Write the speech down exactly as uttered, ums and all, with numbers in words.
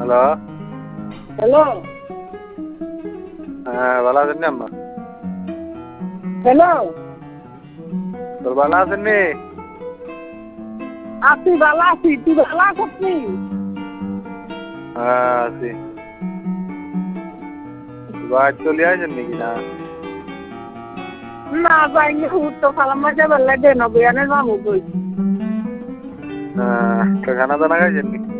Hello. Hello. হ্যাঁ, ভালো আছেন নি আম্মা? হ্যালো। তো ভালো আছেন নি? আছি ভালো আছি, তুই ভালো আছিস নি? হ্যাঁ আছি। বাড়ি চলে আসেন নাকি না? না যাইনি, উত্তর খালাম মাঝে বেলা দেন বয়ানের মামু কই। হ্যাঁ, তো খানা দানা খাইছেন নি?